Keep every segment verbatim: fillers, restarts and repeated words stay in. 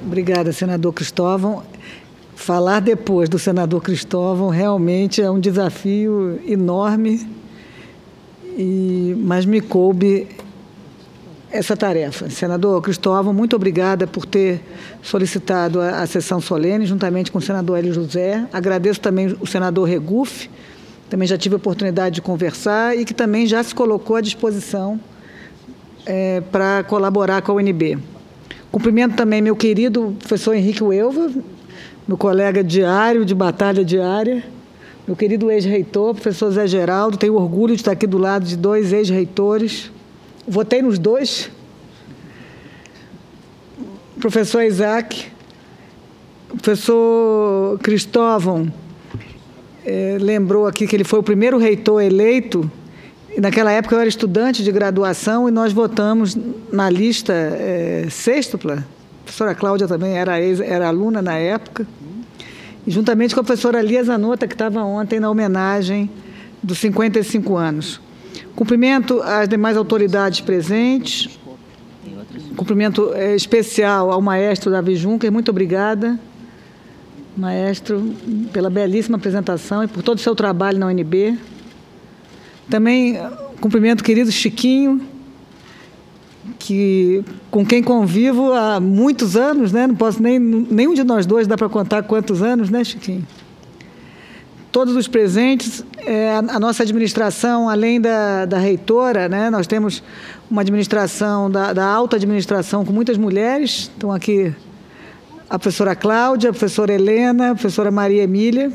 Obrigada, senador Cristóvão. Falar depois do senador Cristóvão realmente é um desafio enorme, e, mas me coube essa tarefa. Senador Cristóvão, muito obrigada por ter solicitado a, a sessão solene, juntamente com o senador Hélio José. Agradeço também o senador Regufe, também já tive a oportunidade de conversar e que também já se colocou à disposição é, para colaborar com a U N B. Cumprimento também meu querido professor Henrique Uelva, meu colega diário, de batalha diária, meu querido ex-reitor, professor Zé Geraldo. Tenho orgulho de estar aqui do lado de dois ex-reitores. Votei nos dois. Professor Isaac, professor Cristóvão, eh, lembrou aqui que ele foi o primeiro reitor eleito. E naquela época eu era estudante de graduação e nós votamos na lista é, sextupla. A professora Cláudia também era, ex, era aluna na época. E juntamente com a professora Lia Zanota, que estava ontem na homenagem dos cinquenta e cinco anos. Cumprimento as demais autoridades presentes. Cumprimento é, especial ao maestro Davi Juncker. Muito obrigada, maestro, pela belíssima apresentação e por todo o seu trabalho na U N B. Também cumprimento o querido Chiquinho, que, com quem convivo há muitos anos, né? Não posso nem, nenhum de nós dois dá para contar quantos anos, né, Chiquinho? Todos os presentes, é, a, a nossa administração, além da, da reitora, né? Nós temos uma administração da, da alta administração com muitas mulheres. Estão aqui a professora Cláudia, a professora Helena, a professora Maria Emília.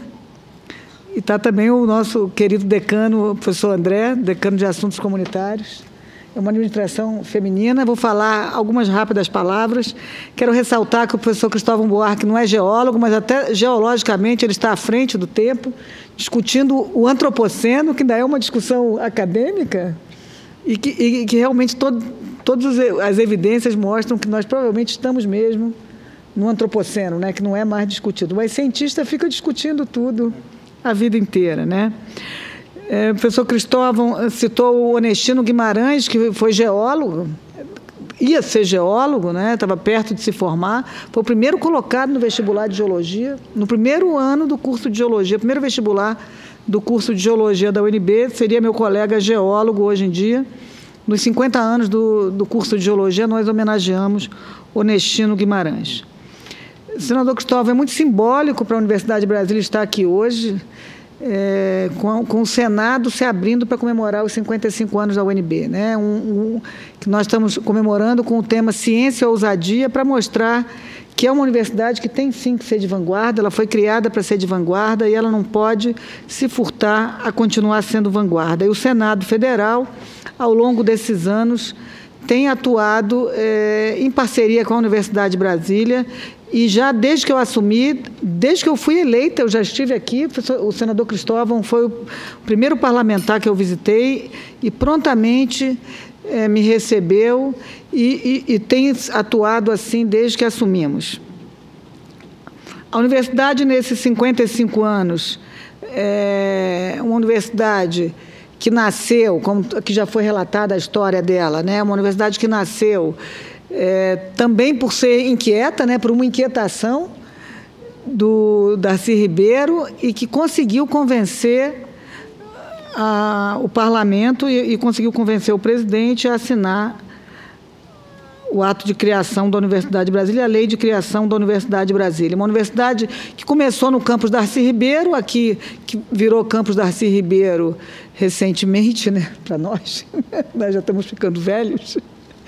E está também o nosso querido decano, o professor André, decano de Assuntos Comunitários. É uma administração feminina. Vou falar algumas rápidas palavras. Quero ressaltar que o professor Cristóvão Buarque não é geólogo, mas até geologicamente ele está à frente do tempo, discutindo o antropoceno, que ainda é uma discussão acadêmica, e que, e que realmente todo, todas as evidências mostram que nós provavelmente estamos mesmo no antropoceno, né, que não é mais discutido. Mas cientista fica discutindo tudo a vida inteira, né? É, o professor Cristóvão citou o Onestino Guimarães, que foi geólogo, ia ser geólogo, né? Estava perto de se formar, foi o primeiro colocado no vestibular de geologia, no primeiro ano do curso de geologia, primeiro vestibular do curso de geologia da U N B, seria meu colega geólogo hoje em dia. Nos cinquenta anos do, do curso de geologia, nós homenageamos Onestino Guimarães. Senador Cristóvão, é muito simbólico para a Universidade de Brasília estar aqui hoje, é, com, com o Senado se abrindo para comemorar os cinquenta e cinco anos da U N B, né? Um, um, que nós estamos comemorando com o tema Ciência e Ousadia, para mostrar que é uma universidade que tem sim que ser de vanguarda. Ela foi criada para ser de vanguarda e ela não pode se furtar a continuar sendo vanguarda. E o Senado Federal, ao longo desses anos, tem atuado é, em parceria com a Universidade de Brasília. E já desde que eu assumi, desde que eu fui eleita, eu já estive aqui, o senador Cristóvão foi o primeiro parlamentar que eu visitei e prontamente é, me recebeu e, e, e tem atuado assim desde que assumimos. A universidade, nesses cinquenta e cinco anos, é uma universidade que nasceu, como que já foi relatada a história dela, né? Uma universidade que nasceu É, também por ser inquieta, né, por uma inquietação do Darcy Ribeiro, e que conseguiu convencer a, o parlamento e, e conseguiu convencer o presidente a assinar o ato de criação da Universidade de Brasília, a lei de criação da Universidade de Brasília. Uma universidade que começou no campus Darcy Ribeiro, aqui, que virou campus Darcy Ribeiro recentemente, né, para nós, nós já estamos ficando velhos.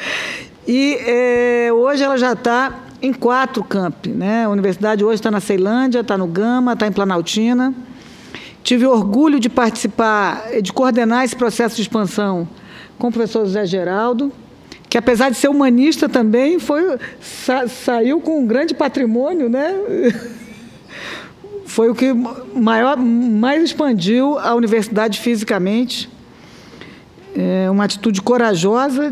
E é, hoje ela já está em quatro campi, né? A universidade hoje está na Ceilândia, está no Gama, está em Planaltina. Tive orgulho de participar, de coordenar esse processo de expansão com o professor Zé Geraldo, que, apesar de ser humanista também, foi, sa, saiu com um grande patrimônio, né? Foi o que maior, mais expandiu a universidade fisicamente. É uma atitude corajosa.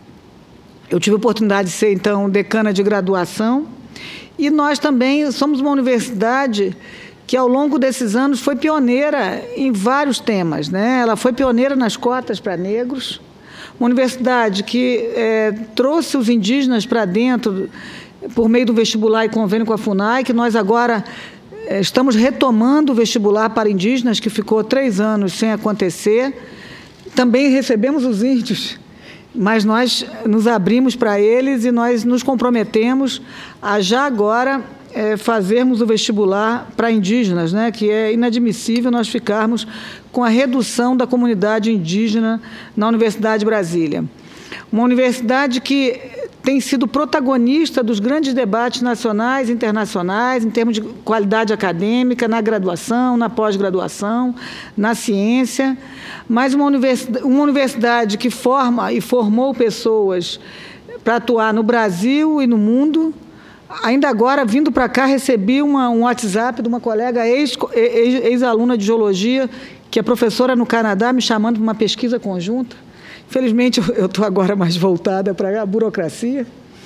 Eu tive a oportunidade de ser, então, decana de graduação, e nós também somos uma universidade que, ao longo desses anos, foi pioneira em vários temas, né? Ela foi pioneira nas cotas para negros, uma universidade que é, trouxe os indígenas para dentro por meio do vestibular e convênio com a FUNAI, que nós agora eh, estamos retomando o vestibular para indígenas, que ficou três anos sem acontecer. Também recebemos os índios, mas nós nos abrimos para eles e nós nos comprometemos a já agora é, fazermos o vestibular para indígenas, né, que é inadmissível nós ficarmos com a redução da comunidade indígena na Universidade de Brasília. Uma universidade que tem sido protagonista dos grandes debates nacionais e internacionais em termos de qualidade acadêmica, na graduação, na pós-graduação, na ciência, mas uma universidade, uma universidade que forma e formou pessoas para atuar no Brasil e no mundo. Ainda agora, vindo para cá, recebi uma, um WhatsApp de uma colega ex-aluna de geologia, que é professora no Canadá, me chamando para uma pesquisa conjunta. Infelizmente, eu estou agora mais voltada para a burocracia.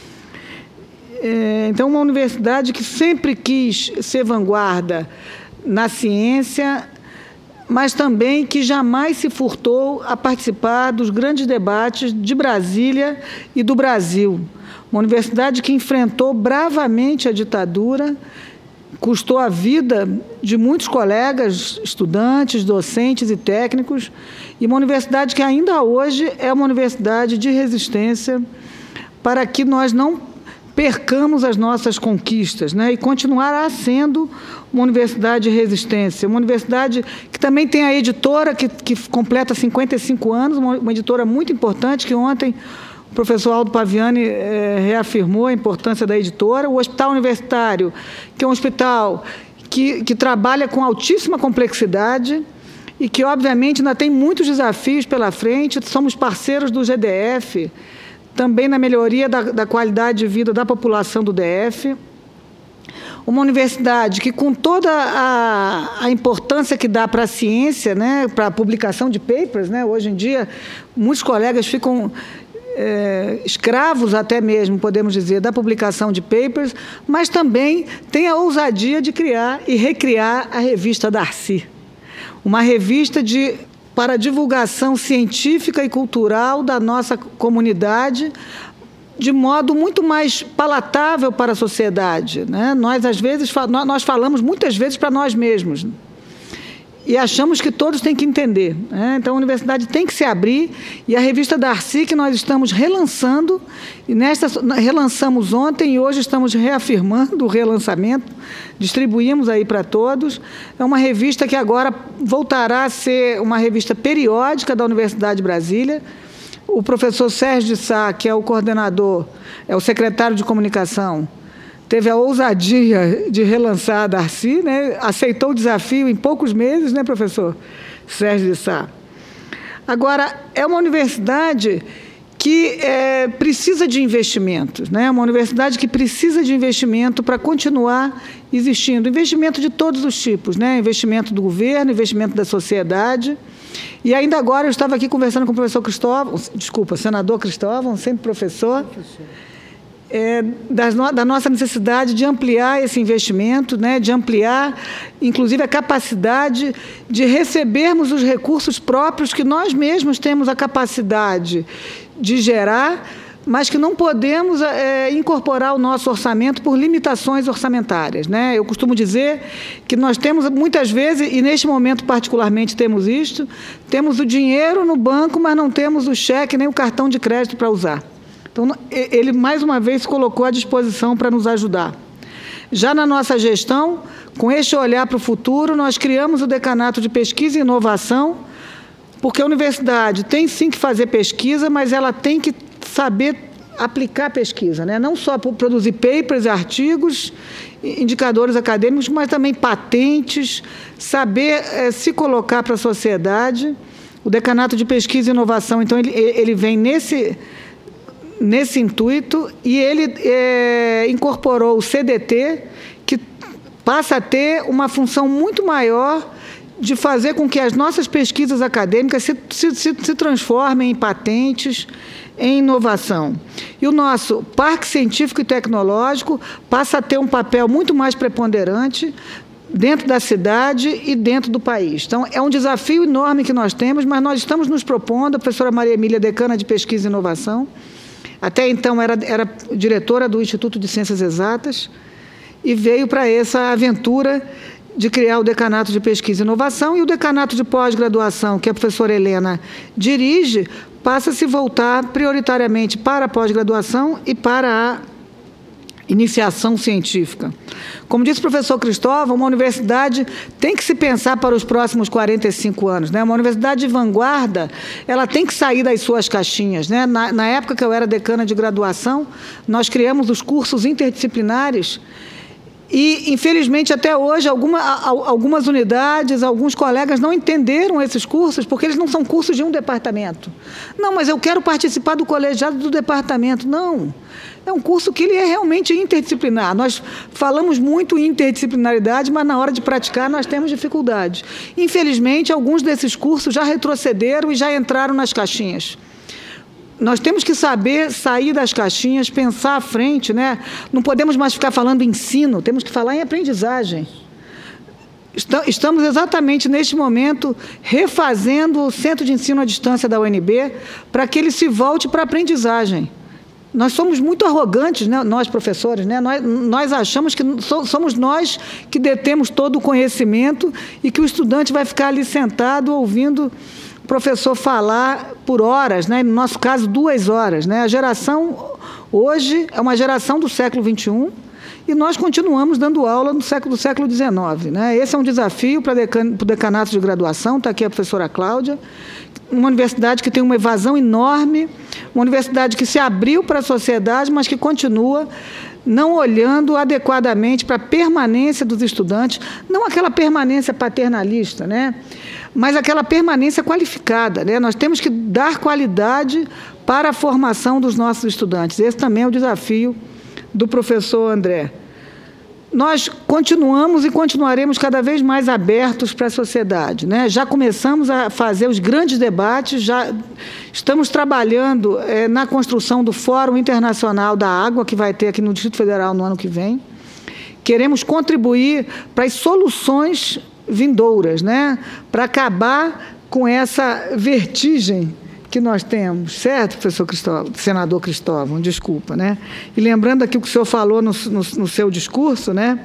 É, então, uma universidade que sempre quis ser vanguarda na ciência, mas também que jamais se furtou a participar dos grandes debates de Brasília e do Brasil. Uma universidade que enfrentou bravamente a ditadura, custou a vida de muitos colegas, estudantes, docentes e técnicos, e uma universidade que ainda hoje é uma universidade de resistência para que nós não percamos as nossas conquistas, né? E continuará sendo uma universidade de resistência, uma universidade que também tem a editora, que, que completa cinquenta e cinco anos, uma, uma editora muito importante, que ontem o professor Aldo Paviani eh, reafirmou a importância da editora. O Hospital Universitário, que é um hospital que, que trabalha com altíssima complexidade e que, obviamente, ainda tem muitos desafios pela frente. Somos parceiros do G D F, também na melhoria da, da qualidade de vida da população do D F. Uma universidade que, com toda a, a importância que dá para a ciência, né, para a publicação de papers, né, hoje em dia, muitos colegas ficam É, escravos até mesmo, podemos dizer, da publicação de papers, mas também tem a ousadia de criar e recriar a revista Darcy, uma revista de, para divulgação científica e cultural da nossa comunidade, de modo muito mais palatável para a sociedade, né? Nós, às vezes, nós falamos muitas vezes para nós mesmos, e achamos que todos têm que entender, né? Então, a universidade tem que se abrir, e a revista Darcy, que nós estamos relançando, e nesta relançamos ontem e hoje estamos reafirmando o relançamento, distribuímos aí para todos. É uma revista que agora voltará a ser uma revista periódica da Universidade de Brasília. O professor Sérgio de Sá, que é o coordenador, é o secretário de comunicação, teve a ousadia de relançar a Darcy, né? Aceitou o desafio em poucos meses, né, professor Sérgio de Sá? Agora, é uma universidade que é, precisa de investimentos, né? Uma universidade que precisa de investimento para continuar existindo. Investimento de todos os tipos, né? Investimento do governo, investimento da sociedade. E ainda agora eu estava aqui conversando com o professor Cristóvão, desculpa, senador Cristóvão, sempre professor, professor. É, das no, da nossa necessidade de ampliar esse investimento, né, de ampliar, inclusive, a capacidade de recebermos os recursos próprios que nós mesmos temos a capacidade de gerar, mas que não podemos é, incorporar ao nosso orçamento por limitações orçamentárias, né? Eu costumo dizer que nós temos, muitas vezes, e neste momento particularmente temos isto, temos o dinheiro no banco, mas não temos o cheque nem o cartão de crédito para usar. Então, ele, mais uma vez, se colocou à disposição para nos ajudar. Já na nossa gestão, com este olhar para o futuro, nós criamos o Decanato de Pesquisa e Inovação, porque a universidade tem, sim, que fazer pesquisa, mas ela tem que saber aplicar pesquisa, né? Não só produzir papers, artigos, indicadores acadêmicos, mas também patentes, saber é, se colocar para a sociedade. O Decanato de Pesquisa e Inovação, então, ele, ele vem nesse... nesse intuito, e ele é, incorporou o C D T, que passa a ter uma função muito maior de fazer com que as nossas pesquisas acadêmicas se, se, se, se transformem em patentes, em inovação. E o nosso Parque Científico e Tecnológico passa a ter um papel muito mais preponderante dentro da cidade e dentro do país. Então, é um desafio enorme que nós temos, mas nós estamos nos propondo, a professora Maria Emília, decana de Pesquisa e Inovação, até então era, era diretora do Instituto de Ciências Exatas, e veio para essa aventura de criar o Decanato de Pesquisa e Inovação, e o Decanato de Pós-Graduação, que a professora Helena dirige, passa a se voltar prioritariamente para a pós-graduação e para a iniciação científica. Como disse o professor Cristóvão, uma universidade tem que se pensar para os próximos quarenta e cinco anos, né? Uma universidade de vanguarda, ela tem que sair das suas caixinhas, né? Na, na época que eu era decana de graduação, nós criamos os cursos interdisciplinares e, infelizmente, até hoje, alguma, algumas unidades, alguns colegas não entenderam esses cursos, porque eles não são cursos de um departamento. Não, mas eu quero participar do colegiado do departamento. Não, é um curso que ele é realmente interdisciplinar. Nós falamos muito em interdisciplinaridade, mas na hora de praticar nós temos dificuldades. Infelizmente, alguns desses cursos já retrocederam e já entraram nas caixinhas. Nós temos que saber sair das caixinhas, pensar à frente, né? Não podemos mais ficar falando em ensino, temos que falar em aprendizagem. Estamos exatamente neste momento refazendo o Centro de Ensino à Distância da U N B para que ele se volte para a aprendizagem. Nós somos muito arrogantes, né? Nós professores, né? nós, nós achamos que somos nós que detemos todo o conhecimento e que o estudante vai ficar ali sentado ouvindo o professor falar por horas, né? No nosso caso, duas horas. Né? A geração hoje é uma geração do século vinte e um e nós continuamos dando aula no século, do século dezenove. Né? Esse é um desafio para o decanato de graduação, está aqui a professora Cláudia, uma universidade que tem uma evasão enorme, uma universidade que se abriu para a sociedade, mas que continua não olhando adequadamente para a permanência dos estudantes, não aquela permanência paternalista, né? Mas aquela permanência qualificada. Né? Nós temos que dar qualidade para a formação dos nossos estudantes. Esse também é o desafio do professor André. Nós continuamos e continuaremos cada vez mais abertos para a sociedade. Né? Já começamos a fazer os grandes debates, já estamos trabalhando é, na construção do Fórum Internacional da Água, que vai ter aqui no Distrito Federal no ano que vem. Queremos contribuir para as soluções vindouras, né? Para acabar com essa vertigem que nós temos, certo, professor Cristóvão, senador Cristóvão, desculpa, né? E lembrando aqui o que o senhor falou no, no, no seu discurso, né?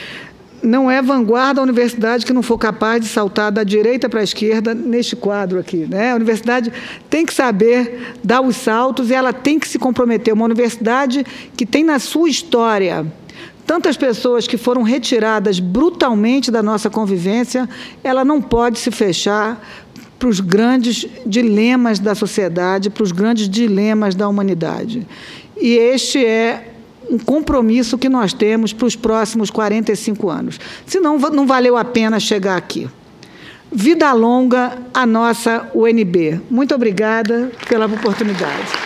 Não é vanguarda a universidade que não for capaz de saltar da direita para a esquerda neste quadro aqui, né? A universidade tem que saber dar os saltos e ela tem que se comprometer. Uma universidade que tem na sua história tantas pessoas que foram retiradas brutalmente da nossa convivência, ela não pode se fechar para os grandes dilemas da sociedade, para os grandes dilemas da humanidade. E este é um compromisso que nós temos para os próximos quarenta e cinco anos. Senão, não valeu a pena chegar aqui. Vida longa à nossa U N B. Muito obrigada pela oportunidade.